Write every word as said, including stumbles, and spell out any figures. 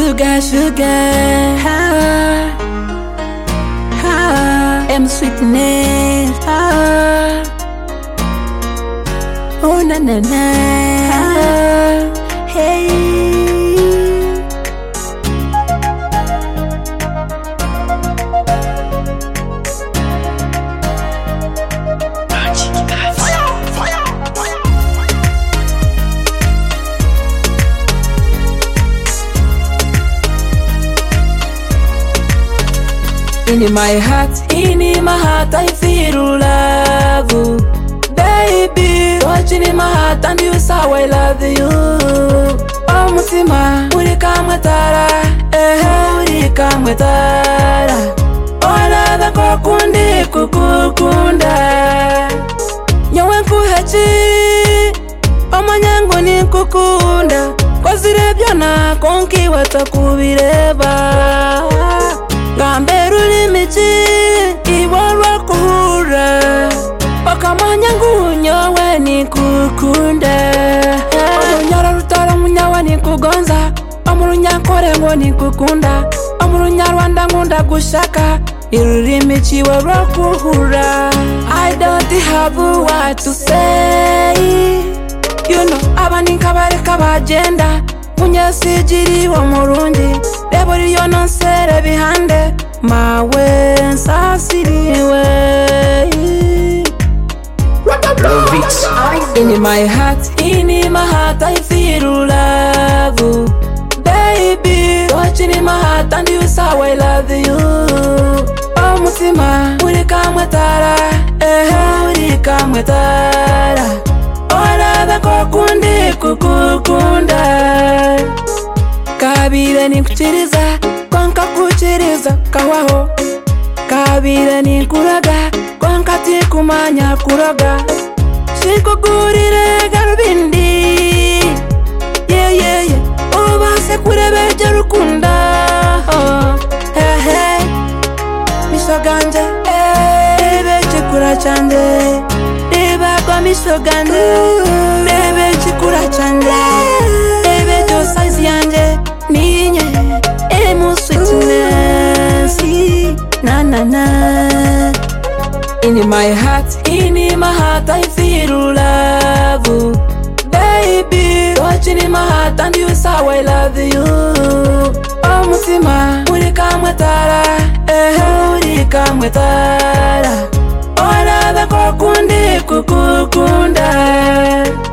Sugar, sugar, ah, ah, I'm sweetness, ah, oh na na na, ah, hey. In my heart, in my heart, I feel love, baby. Watching in my heart, and you saw I love you. Oh, mutima, uri kamwe tara, eh, uri kamwe tara. Ola da kukundi kukukunda. Nyawe nkuhechi, omanyangu ni kukunda. Kwazire byona konki watakubireba. Gamberu limichi iwarwa kuhura Wakamanya ngunyowe ni kukunda Omurunyara rutara munyawa ni kugonza Omurunyakore ngo ni kukunda Omurunyarwanda ngunda gushaka Irurimichi warwa kuhura I don't have what to say You know abani kabare kabagenda Munyasijiri wa murundi Debori yono sere bihande Mawe nsasiriwe In my heart, in my heart I feel love Baby, watching in my heart and you saw I love you Oh mutima, uri kamwe tara Eh, uri kamwe tara Ola da kukundi kukukunda Kabire ni kuchiriza, kwanka kuchiriza kawaho Kabire ni kuraga, kwanka ti kumanya kuraga Shikugurire garubindi Yeah, yeah, yeah Ubase kurebeja rukunda oh, Hey, hey Misoganje, ebe chikura chande Eba kwa misoganje, ebe chikura chande Ebe jo size yanje Ninye, emu sweetness Na na na In my heart, in my heart I feel love Baby, watching in my heart and you saw I love you Oh mutima, uri kamwe tara Eh, uri kamwe tara Ola da kukundi kukukunda